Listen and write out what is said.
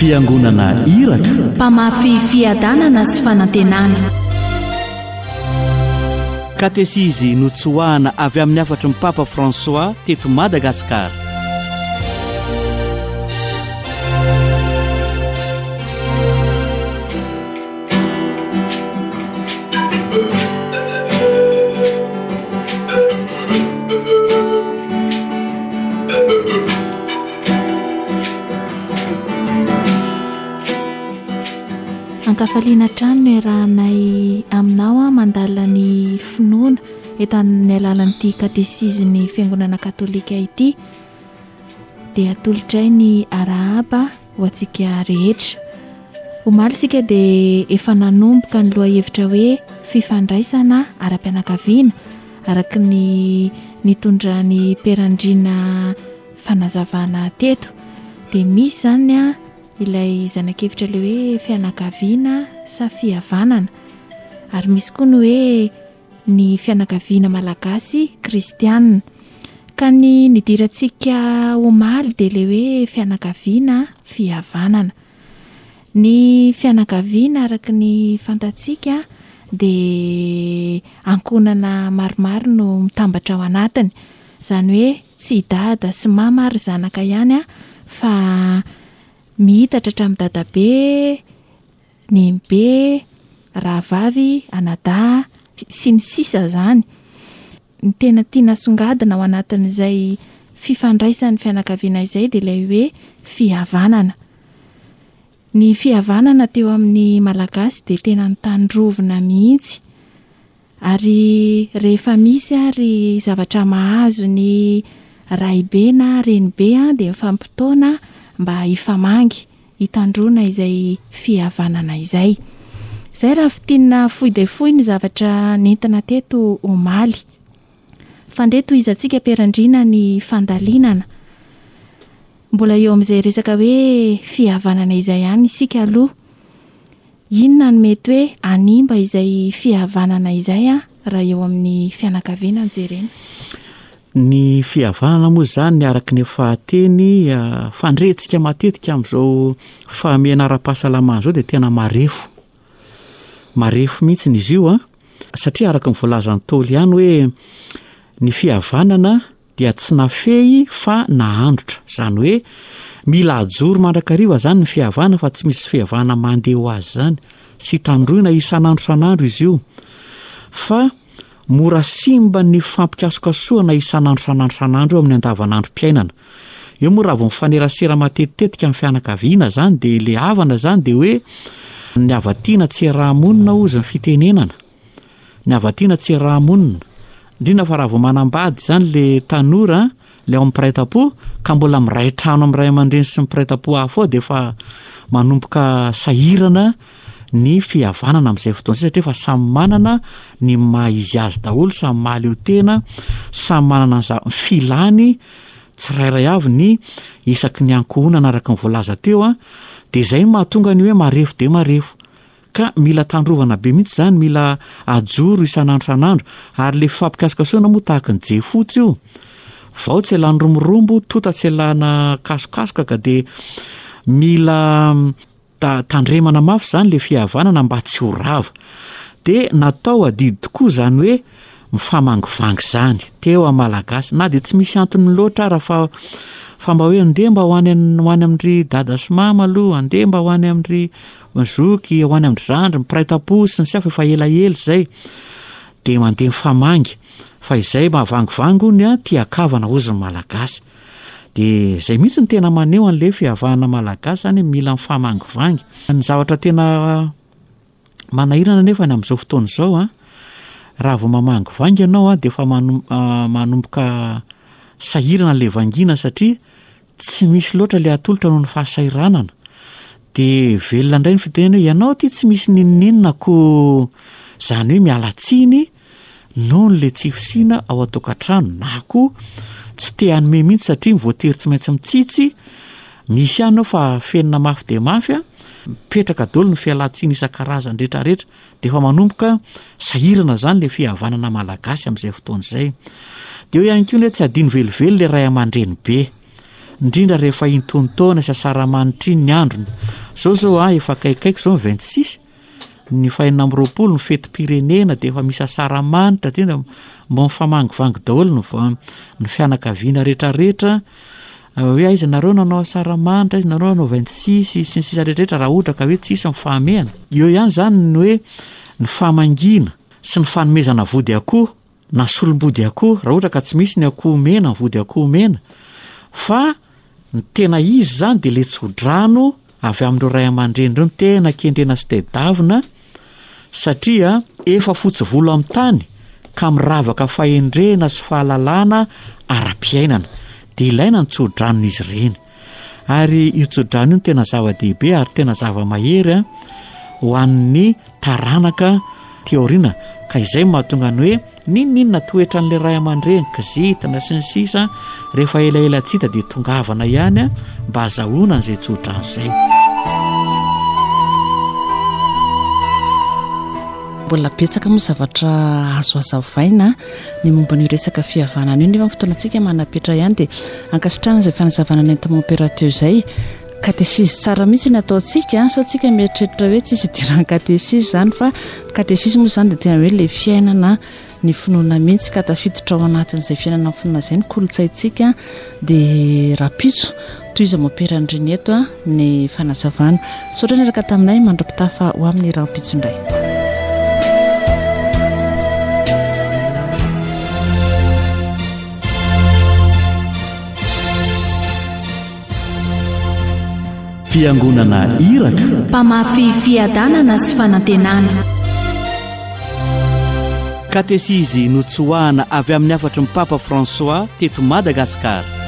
fiangonana iraka, mpamafy fiadanana sy fanantenana. katesizy notsoahana avy amin'ny afatry ny Papa François teto Madagasikara. Ankafaliana trano no arahanay aminao mandala ny finoana eto amin'ny alalan'ity katesiziny fiangonana katolika ity, dia atolotray ny arahaba ho antsika rehetra. Omaly sika dia efa nanomboka ny loha hevitra hoe fifandraisana ara-pianakaviana araka ny nitondran'ny perandrina fanazavana teto, dia misy zany ilay zanak'evitra le hoe fianakaviana sa fihavanana, ary misy koa ny hoe ny fianakaviana malagasy kristianina. Ka ny nidirantsika omaly dia le hoe fianakaviana fihavanana. Ny fianakaviana araka ny fantatsika dia ankonana maromaro no mitambatra ao anatiny, izany hoe tsy dada sy mama ary zanaka ihany fa mihitatra hatramin'ny dadabe, nenibe, rahavavy, anadà sy ny sisa zany. Ny tena tiana songadina ao anatin'izay fifandraisan'ny fianakaviana izay dia ilay hoe fihavanana. Ny fihavanana teo amin'ny malagasy dia tena nitandrovina mihitsy, ary rehefa misy ary zavatra mahazo ny raibe na renibe dia mifampitoana mba hifamangy, hitandrona izay fihavanana izay. Izay raha fitiana fohy dia fohy ny zavatra nentina teto omaly. Fandeto izantsika perandrina ny fandalinana. Mbola eo amin'izay resaka hoe fihavanana izay ihany isika aloha. Inona no mety hoe animba izay fihavanana izay raha eo amin'ny fianakaviana jerena? Ny fihavanana moa zany ny araka ny fahateny fandretsika matetika amin'izao fahamiana ara-pahasalamana zao dia tena marefo mihitsy izy io satria araka ny voalazan'ny Ntaolo ihany hoe ny fihavanana dia tsy nafehy fa nahandrotra, zany hoe mila ajoro mandrakariva zany ny fihavanana fa tsy misy fihavanana mandeha ho azy zany, sy tandroina isan'andro izy io, fa mora simba ny fampikasokasoana isan'andro eo amin'ny andavanandrom-piainana. Eo moa raha vao mifanerasera matetitetika amin'ny fianakaviana zany dia le havana zany dia hoe ny havatiana tsy rahamonina ozy ny fitenenana, ny havatiana tsy rahamonina, indrindra fa raha vao manambady zany le tanora le ao mipiraita-po ka mbola miray trano amin'ny ray aman-dreny sy mipiraita-po hafa ao dia efa manomboka sahirana ny fihavanana amin'izay fotoana izay, satria fa samy manana ny maha izy azy daholo, samy mahaleo tena, samy manana ny filany tsirairay avy ny isaky ny ankohonana araka ny voalaza teo dia izay mahatonga ny hoe marefo dia marefo. Ka mila tandrovana be mihitsy zany, mila ajoro isan'andro, ary le fampikasokasoana moa tahaka ny jefotsy io, vao tsy elany romorombo, tota tsy elana kasokasoka ka dia mila tandremana mafy zany le fihavanana mba tsy ho rava. Dia natao adidy tokoa zany hoe mifamangovangy zany teo amin'ny malagasy, na dia tsy misy antony loatra raha fa mba hoe andeha mba ho any amin'ry dada sy mama aloha, andeha mba ho any amin'ry zoky, ho any amin'ry zandry, mipiraita-po sy ny safy efa elaela zay, dia mandeha mifamangy. Fa izay mahavangivangy ony tiakavana ozy ny malagasy. Dia izay mihitsy ny tena maneho an'le fihavanana malagasy zany, mila mifamangivangy. Ny zavatra tena manahirana nefa ny amin'izao fotoana izao raha vao mamangivangy ianao dia efa manomboka sahirana le vangina, satria tsy misy loatra le atolotra noho ny fahasahiranana. Dia velona indray ny fitenena hoe ianao ty tsy misy ninninina ko, zany hoe mialatsiny noho ny le tsy fisiana ao an-tokantrano, na koa tsy te hanome mihitsy satria mivoatery tsy maintsy mitsitsy, misy ihany ao fa fenina mafy dia mafy mipetraka daholo ny fialantsiny isan-karazany rehetrarehetra, dia efa manomboka sahirana zany le fihavanana malagasy amin'izay fotoana izay. Dia eo ihany koa hoe tsy adino velively le ray aman-dreny be, indrindra rehefa intontaona sy asaramanitra iny ny androny zao efa kaikaiky zao 26 ny fahinina am'roapolo ny fety-pirenena dia efa misy asaramanitra tena mba mifamangovangy daholo ny fianakaviana rehetrarehetra hoe aiza nareo nanao asaramanitra izy nareo nanao 26 sy ny sisa rehetrarehetra raha ohatra ka hoe tsisy mifahamiana eo ihany zany ny hoe ny famangina sy ny fanomezana vody akoho na solom-body akoho raha ohatra ka tsy misy ny akoho mena ny vody akoho mena fa ny tena izy zany dia le tsodrano avy amin'ireo ray aman-dreny ireo ny tena kendrena sy tedavina satria efa fotsy volo amin'ny tany ka miravaka fahendrena sy fahalalana ara-piainana dia ilaina ny tsodranon'izy ireny ary io tsodrano io ny tena zava-dehibe ary tena zava-mahery ho an'ny taranaka teoriana ka izay mahatonga ny hoe ninona toetra n'ilay ray aman-dreny kizitana sy ny sisa rehefa elaela tsita dia tongavana ihany mba hazahoana n'izay tsodrano izay. Mbola betsaka moa zavatra azo hazavaina ny momba ny resaka fihavanana io nefa fotoanantsika manapetra ihany dia ankasitrana izay fanazavana ny entomopérateur izay katesisy tsara mihitsy ny ataontsika so tsika mieritreritra hoe tsisy idiran'ny katesisy zany fa katesisy moa zany dia tena hoe le fiainana ny finoana mihitsy ka tafiditra ao anatin'izay fiainana ny finoana izay ny kolotsaintsika dia rapitso toy izy moperan'ireny eto ny fanazavana so ohatrany raka taminay mandro-pitafa ho amin'ny rapitso indray. Fiangonana Iraka mpamafy fiadanana sy fanantenana katesizy notsoahana avy amin'ny afatry ny Papa François teto Madagasikara.